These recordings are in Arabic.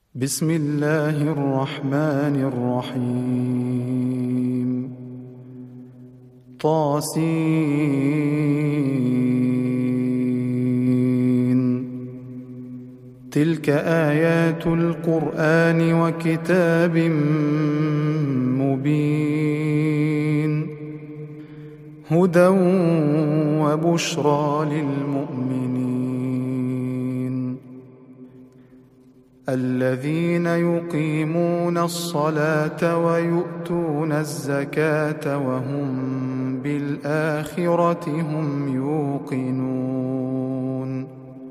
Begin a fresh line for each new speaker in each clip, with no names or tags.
بسم الله الرحمن الرحيم طاسين تلك آيات القرآن وكتاب مبين هدى وبشرى للمؤمنين الذين يقيمون الصلاة ويؤتون الزكاة وهم بالآخرة هم يوقنون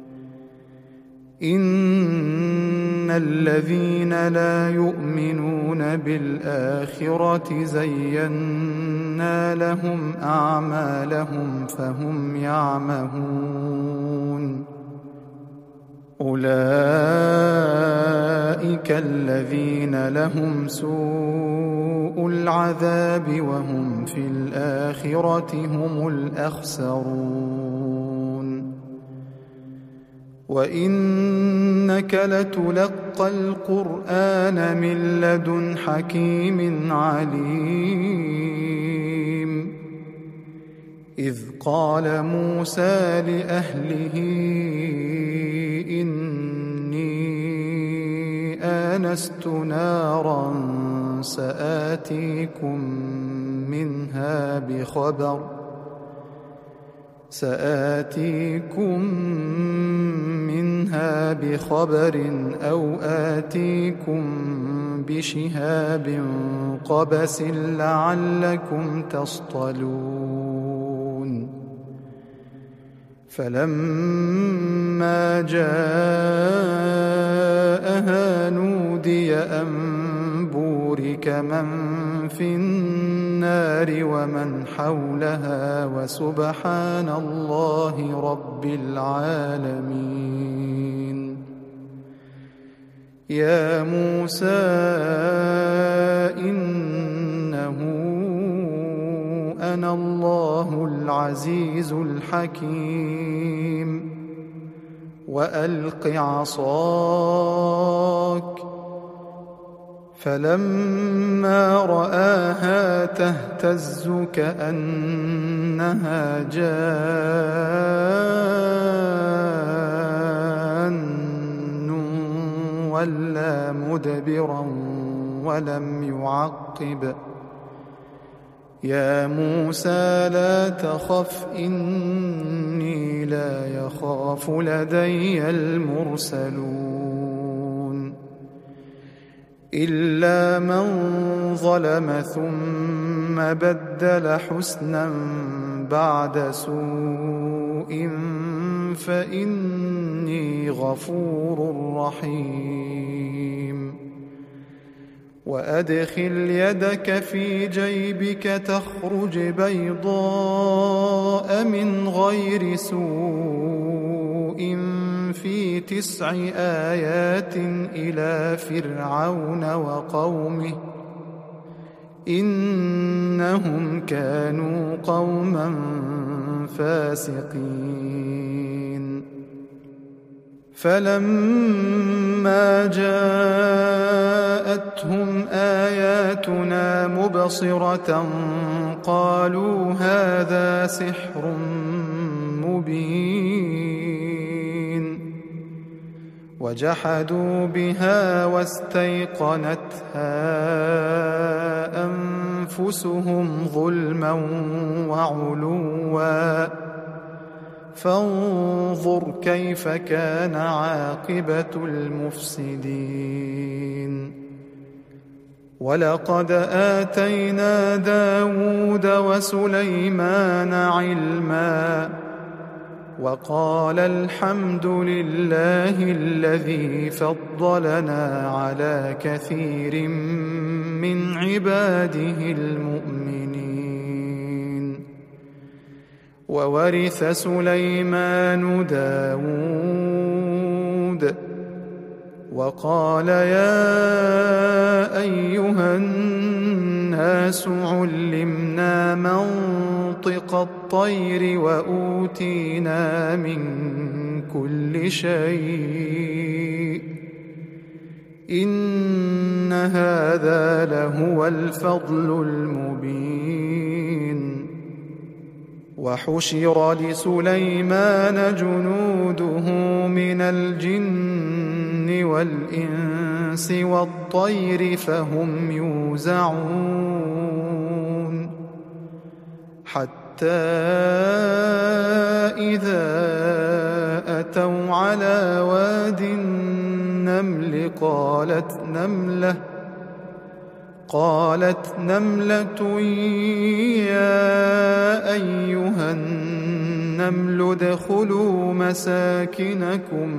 إن الذين لا يؤمنون بالآخرة زينا لهم أعمالهم فهم يعمهون أولئك الذين لهم سوء العذاب وهم في الآخرة هم الأخسرون وإنك لتلقى القرآن من لدن حكيم عليم إذ قال موسى لأهله إني آنست نارا سآتيكم منها بخبر أو آتيكم بشهاب قبس لعلكم تصطلون فلما جاءها نودي أن بورك من في النار ومن حولها وسبحان الله رب العالمين يا موسى إنه أنا الله العزيز الحكيم وألق عصاك فلما رآها تهتز كأنها جان ولا مدبرا ولم يعقب يا موسى لا تخف إني لا يخاف لدي المرسلون إلا من ظلم ثم بدل حسنا بعد سوء فإني غفور رحيم وأدخل يدك في جيبك تخرج بيضاء من غير سوء في 9 آيات إلى فرعون وقومه إنهم كانوا قوما فاسقين فلما جاءتهم آياتنا مبصرة قالوا هذا سحر مبين وجحدوا بها واستيقنتها أنفسهم ظلما وعلوا فانظر كيف كان عاقبة المفسدين ولقد آتينا داود وسليمان علما وقال الحمد لله الذي فضلنا على كثير من عباده المؤمنين وورث سليمان داود وقال يا أيها الناس علمنا منطق الطير وأوتينا من كل شيء إن هذا لهو الفضل المبين وحشر لسليمان جنوده من الجن والإنس والطير فهم يوزعون حتى إذا أتوا على واد النمل قالت نملة يا أيها النمل ادخلوا مساكنكم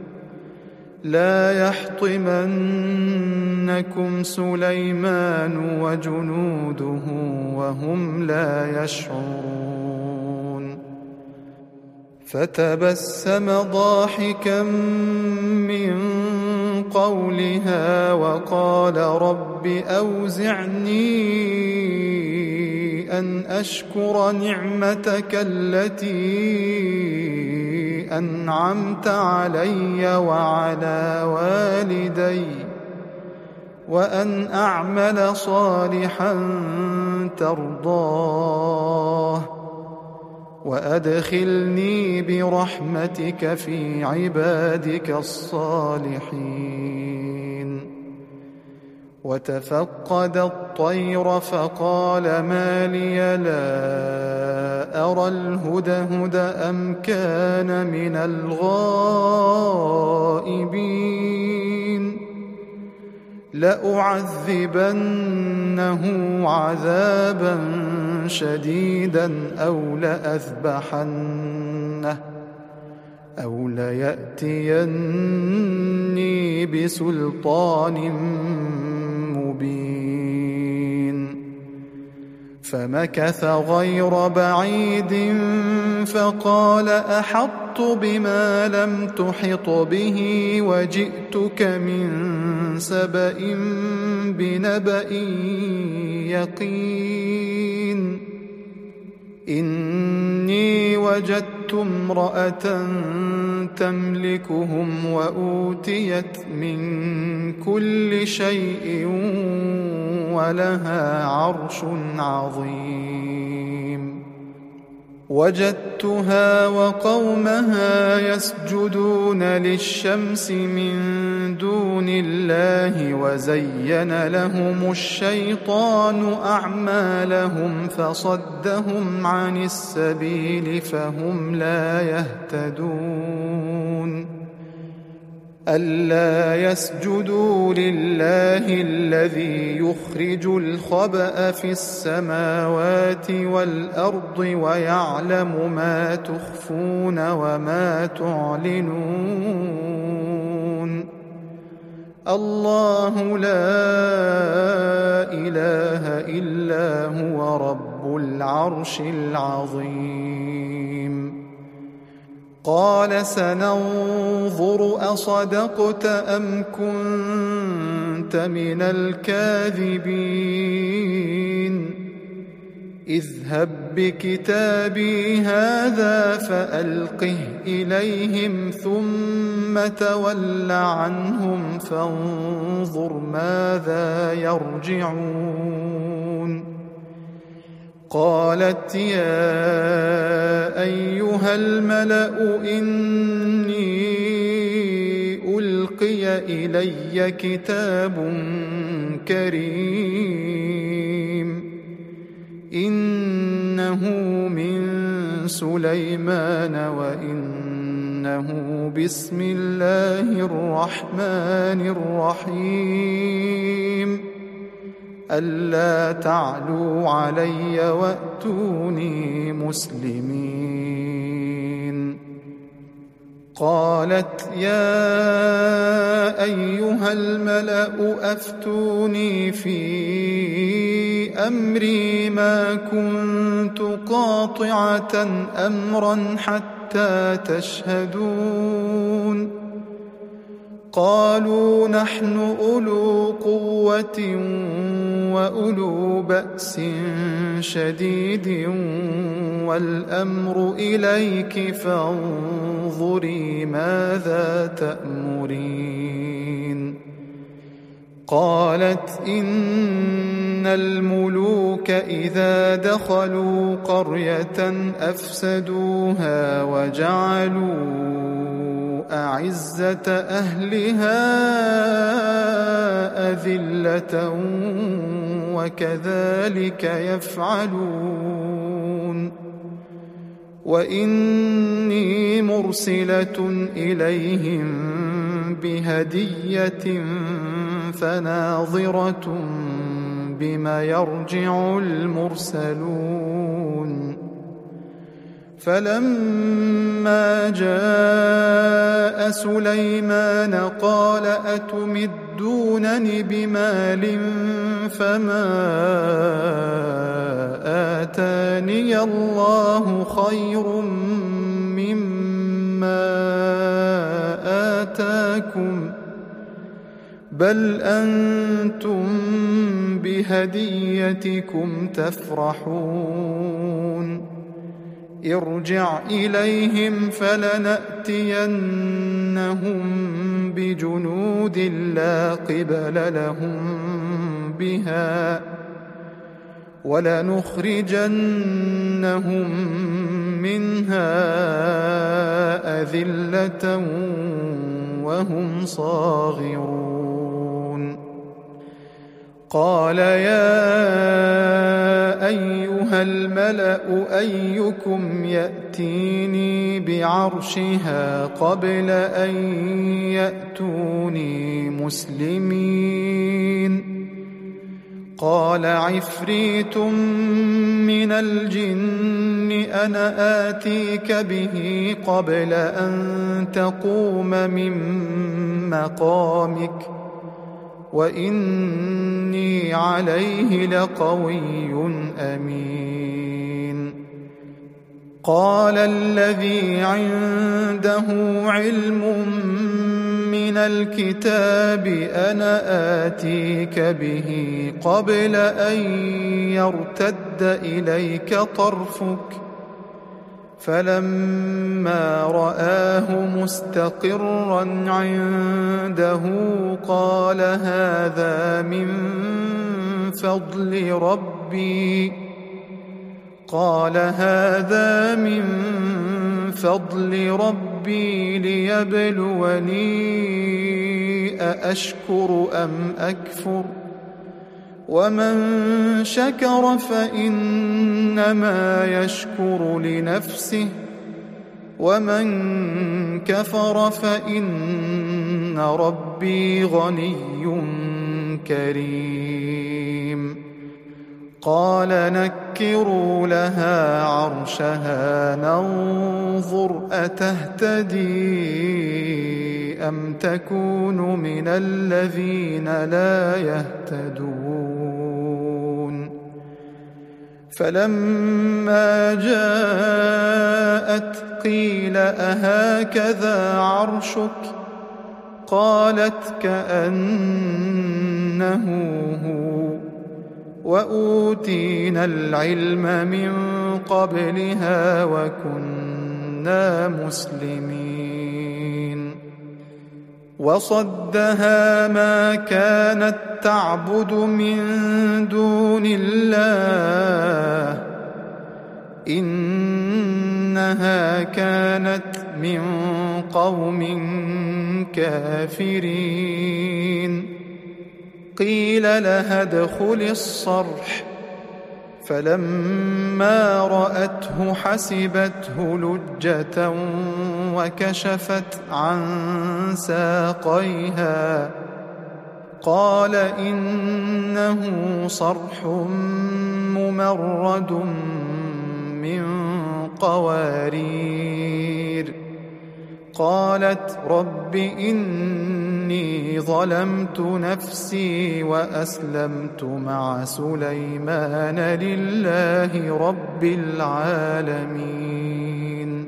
لا يحطمنكم سليمان وجنوده وهم لا يشعرون فتبسم ضاحكا من قولها وقال رب أوزعني أن أشكر نعمتك التي أنعمت علي وعلى والدي وأن أعمل صالحا ترضاه وأدخلني برحمتك في عبادك الصالحين وتفقد الطير فقال ما لي لا أرى الهدهد أم كان من الغائبين لأعذبنه عذابا شديدا أو ليأتيني بسلطان مبين فمكث غير بعيد فقال أحطت بما لم تحط به وجئتك من سبأ بنبأ يقين إني وجدت امرأة تملكهم وأوتيت من كل شيء ولها عرش عظيم وجدتها وقومها يسجدون للشمس من دون الله وزين لهم الشيطان أعمالهم فصدهم عن السبيل فهم لا يهتدون ألا يسجدوا لله الذي يخرج الخبأ في السماوات والأرض ويعلم ما تخفون وما تعلنون الله لا إله إلا هو رب العرش العظيم قال سننظر أصدقت أم كنت من الكاذبين اذهب بكتابي هذا فألقه إليهم ثم تول عنهم فانظر ماذا يرجعون قالت يا أيها الملأ إني ألقي إلي كتاب كريم إنه من سليمان وإنه بسم الله الرحمن الرحيم ألا تعلوا علي وأتوني مسلمين قالت يا أيها الملأ أفتوني في أمري ما كنت قاطعة أمرا حتى تشهدون قالوا نحن أولو قوة وأولو بأس شديد والأمر إليك فانظري ماذا تأمرين قالت إن الملوك إذا دخلوا قرية أفسدوها وجعلوا أعزة أهلها أذلة وكذلك يفعلون وإني مرسلة إليهم بهدية فناظرة بما يرجع المرسلون فلما جاء سليمان قال أتمدونني بمال فما آتاني الله خير مما آتاكم بل أنتم بهديتكم تفرحون ارجع إليهم فلنأتينهم بجنود لا قبل لهم بها ولنخرجنهم منها أذلة وهم صاغرون قال يا أيها الملأ أيكم يأتيني بعرشها قبل أن يأتوني مسلمين قال عفريت من الجن أنا آتيك به قبل أن تقوم من مقامك وإني عليه لقوي أمين قال الذي عنده علم من الكتاب أنا آتيك به قبل أن يرتد إليك طرفك فلما رآه مستقرا عنده قال هذا من فضل ربي ليبلوني أأشكر أم أكفر ومن شكر فإنما يشكر لنفسه ومن كفر فإن ربي غني كريم قال نكروا لها عرشها ننظر أتهتدي أم تكون من الذين لا يهتدون فلما جاءت قيل أهكذا عرشك قالت كأنه هو وأوتينا العلم من قبلها وكنا مسلمين وصدها ما كانت تعبد من دون الله إنها كانت من قوم كافرين قيل لها ادخل الصرح فلما رأته حسبته لجة وكشفت عن ساقيها قال إنه صرح ممرد من قوارير قالت رب إني ظلمت نفسي وأسلمت مع سليمان لله رب العالمين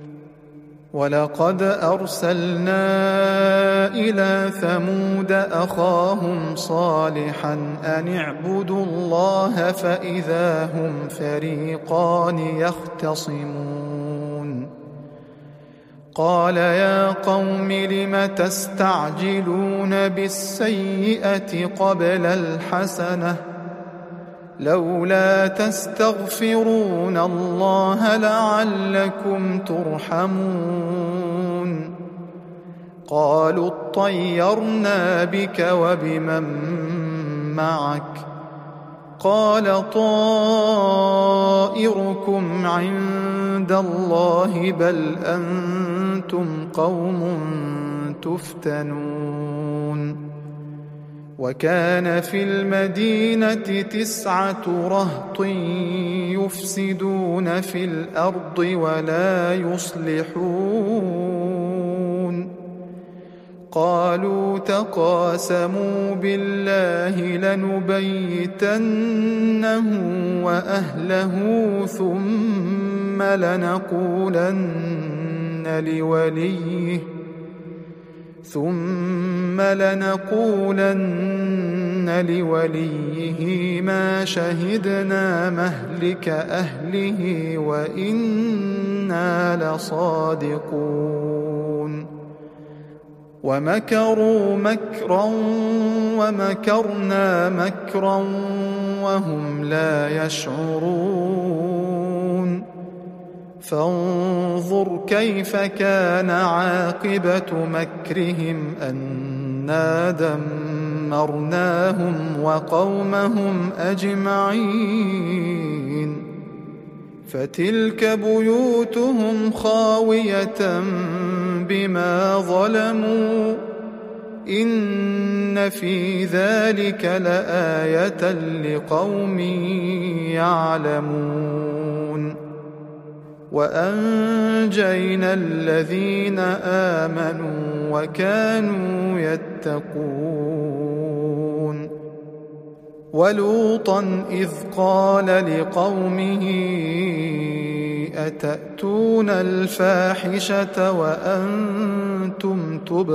ولقد أرسلنا إلى ثمود أخاهم صالحا أن اعبدوا الله فإذا هم فريقان يختصمون قال يا قوم لم تستعجلون بالسيئة قبل الحسنة لولا تستغفرون الله لعلكم ترحمون قالوا اطيرنا بك وبمن معك قال طائركم عند الله بل أنتم قوم تفتنون وكان في المدينة 9 رهط يفسدون في الأرض ولا يصلحون قالوا تقاسموا بالله لنبيتنه وأهله ثم لنقولن لوليه ما شهدنا مهلك أهله وإنا لصادقون ومكروا مكرا ومكرنا مكرا وهم لا يشعرون فانظر كيف كان عاقبة مكرهم أنا دمرناهم وقومهم أجمعين فتلك بيوتهم خاوية بما ظلموا إن في ذلك لآية لقوم يعلمون وأنجينا الذين آمنوا وكانوا يتقون ولوطا إذ قال لقومه أتأتون الفاحشة وأنتم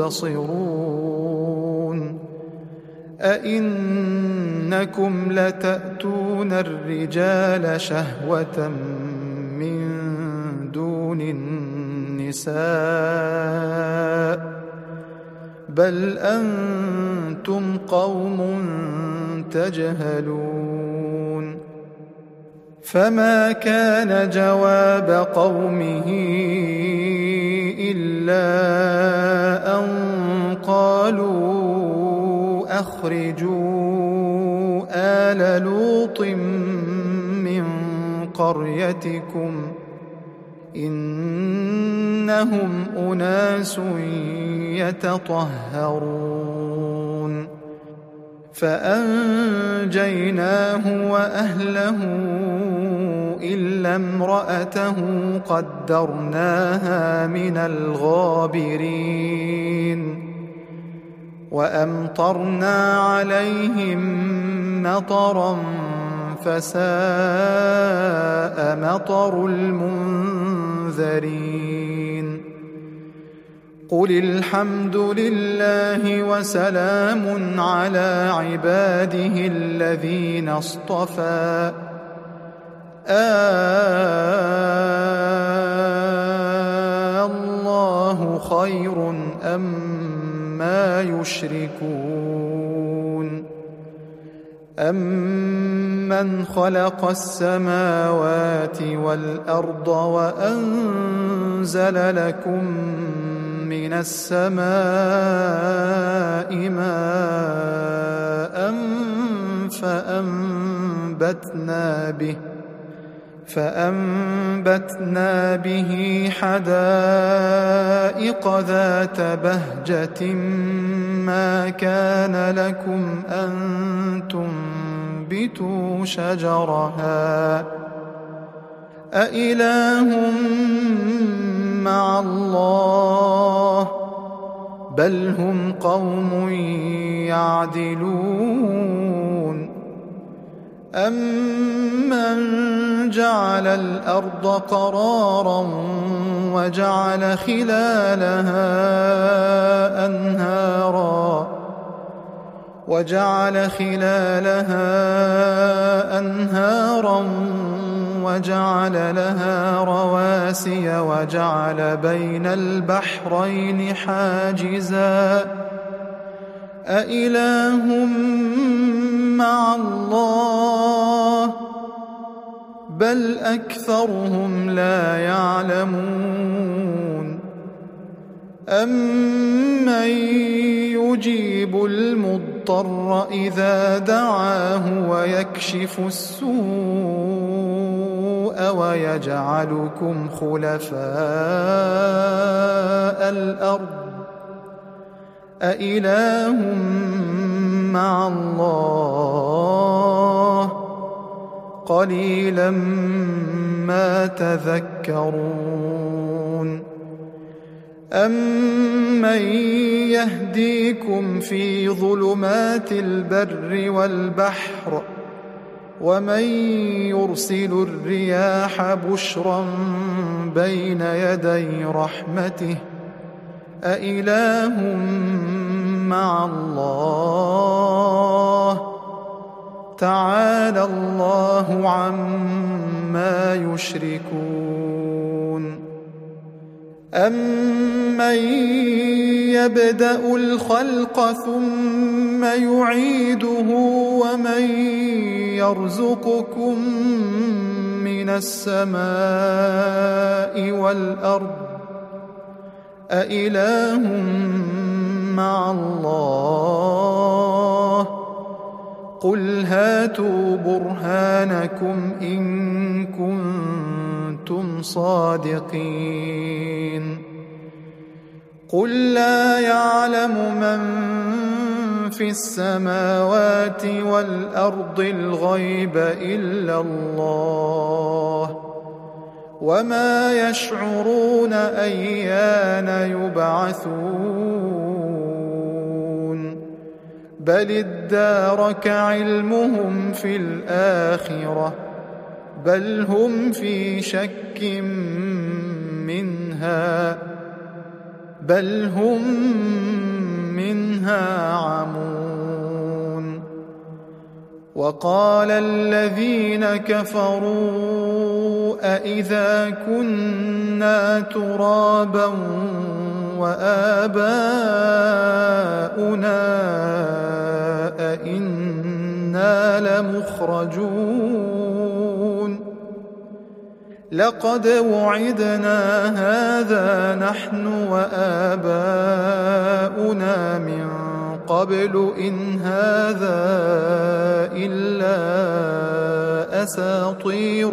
تبصرون أئنكم لتأتون الرجال شهوة من دون النساء بل أنتم قوم تجهلون فما كان جواب قومه إلا أن قالوا أخرجوا آل لوط من قريتكم إنهم أناس يتطهرون فأنجيناه وأهله إلا امرأته قدرناها من الغابرين وأمطرنا عليهم مطرا فساء مطر المنذرين قل الحمد لله وسلام على عباده الذين اصطفى الله خير أما يشركون أمن خلق السماوات والأرض وأنزل لكم من السماء ماء فأنبتنا به حدائق ذات بهجة ما كان لكم أن تنبتوا شجرها أإله مع الله بل هم قوم يعدلون أمن جعل الأرض قرارا وجعل خلالها أنهارا وجعل لها رواسي وجعل بين البحرين حاجزا أإله مع الله بل أكثرهم لا يعلمون أمن يجيب المضطر إذا دعاه ويكشف السوء ويجعلكم خلفاء الأرض أإله مع الله قليلا ما تذكرون أمن يهديكم في ظلمات البر والبحر ومن يرسل الرياح بشرا بين يدي رحمته أإله مع الله تعالى الله عما يشركون أمن يبدأ الخلق ثم يعيده ومن يرزقكم من السماء والأرض أإله مع الله قل هاتوا برهانكم إن كنتم صادقين قل لا يعلم من في السماوات والأرض الغيب إلا الله وما يشعرون أيان يبعثون بل ادارك علمهم في الآخرة بل هم في شك منها عمون وقال الذين كفروا أإذا كنا ترابا وآباؤنا أإنا لمخرجون لقد وعدنا هذا نحن وآباؤنا من قبل إن هذا إلا أساطير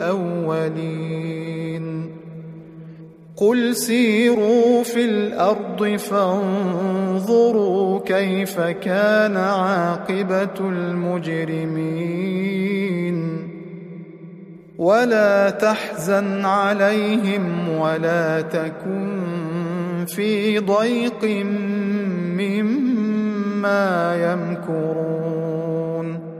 الأولين قل سيروا في الأرض فانظروا كيف كان عاقبة المجرمين ولا تحزن عليهم ولا تكن في ضيق مما يمكرون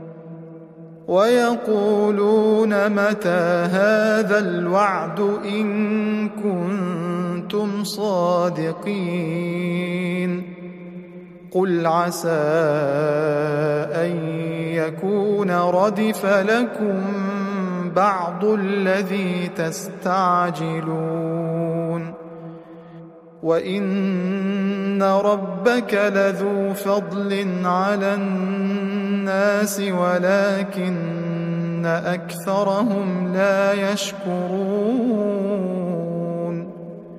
ويقولون متى هذا الوعد إن كنتم صادقين قل عسى أن يكون ردف لكم بعض الذي تستعجلون وإن ربك لذو فضل على الناس ولكن أكثرهم لا يشكرون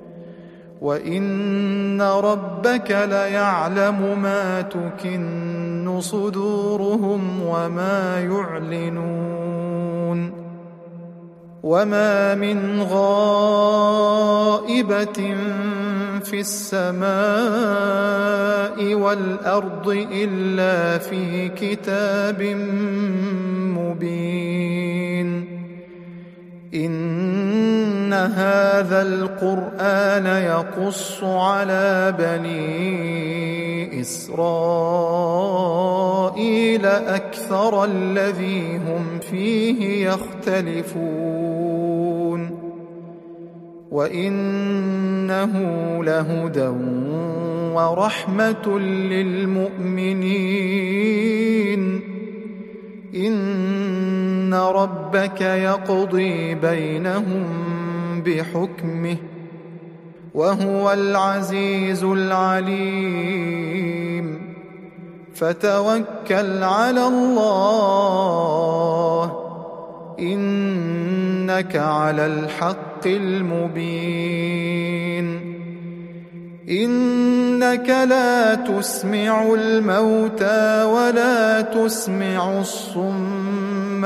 وإن ربك ليعلم ما تكن صدورهم وما يعلنون وما من غائبة في السماء والأرض إلا في كتاب مبين إن هذا القرآن يقص على بني إسرائيل أكثر الذي هم فيه يختلفون وإنه لهدى ورحمة للمؤمنين إن إن ربك يقضي بينهم بحكمه وهو العزيز العليم فتوكل على الله إنك على الحق المبين إنك لا تسمع الموتى ولا تسمع الصم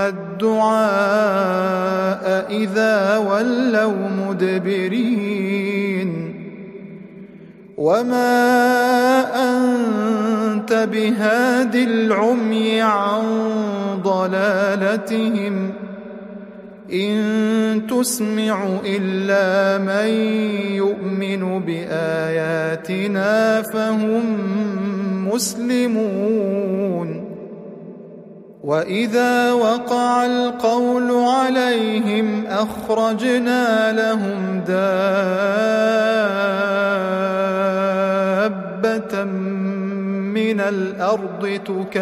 الدعاء إذا ولوا مدبرين وما أنت بهاد العمي عن ضلالتهم إن تسمع إلا من يؤمن بآياتنا فهم مسلمون وإذا وقع القول عليهم أخرجنا لهم دابة من الأرض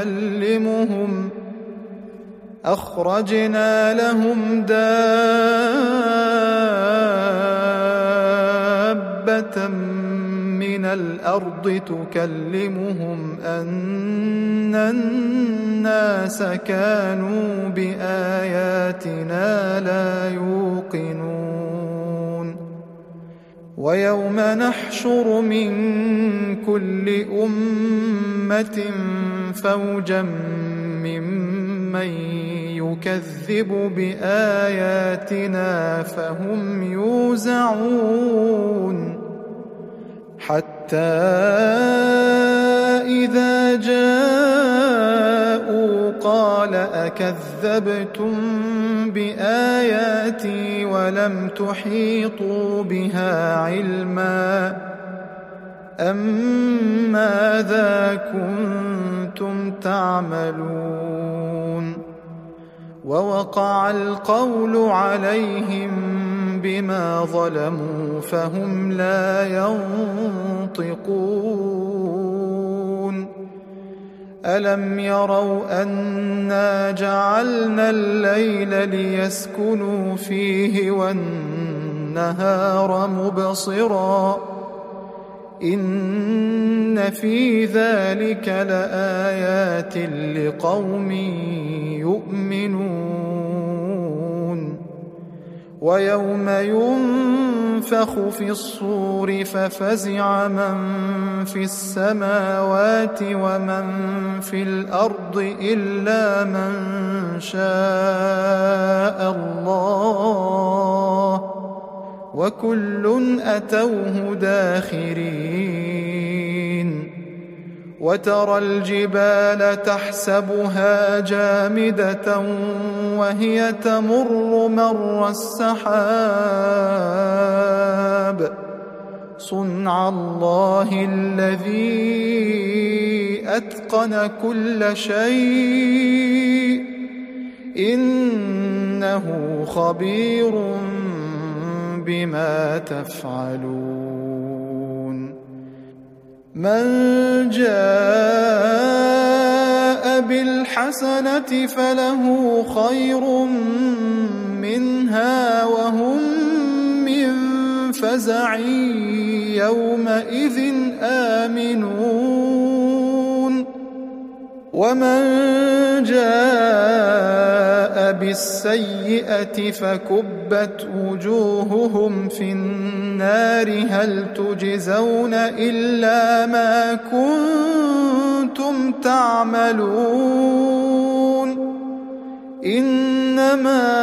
تكلمهم أن الناس كانوا بآياتنا لا يوقنون ويوم نحشر من كل أمة فوجا ممن يكذب بآياتنا فهم يوزعون حتى إذا جاءوا قال أكذبتم بآياتي ولم تحيطوا بها علما أم ماذا كنتم تعملون ووقع القول عليهم بما ظلموا فهم لا ينطقون ألم يروا أنا جعلنا الليل ليسكنوا فيه والنهار مبصرا إن في ذلك لآيات لقوم يؤمنون ويوم ينفخ في الصور ففزع من في السماوات ومن في الأرض إلا من شاء الله وكل أتوه داخرين وترى الجبال تحسبها جامدة وهي تمر مر السحاب صنع الله الذي أتقن كل شيء إنه خبير بما تفعلون من جاء بالحسنة فله خير منها وهم من فزع يومئذ آمنون ومن جاء بالسيئة فكبت وجوههم في النار هل تجزون إلا ما كنتم تعملون إنما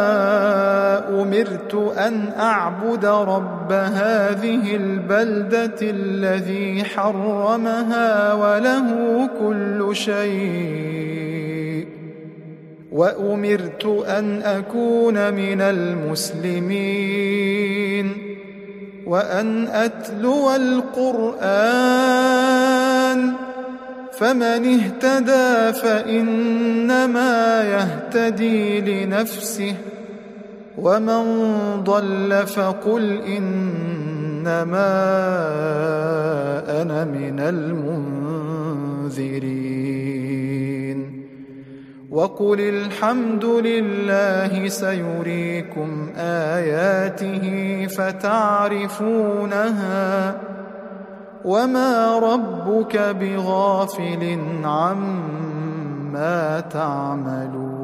أمرت أن أعبد رب هذه البلدة الذي حرمها وله كل شيء وأمرت أن أكون من المسلمين وأن أتلو القرآن فمن اهتدى فإنما يهتدي لنفسه ومن ضل فقل إنما أنا من المنذرين وقل الحمد لله سيريكم آياته فتعرفونها وما ربك بغافل عما تعملون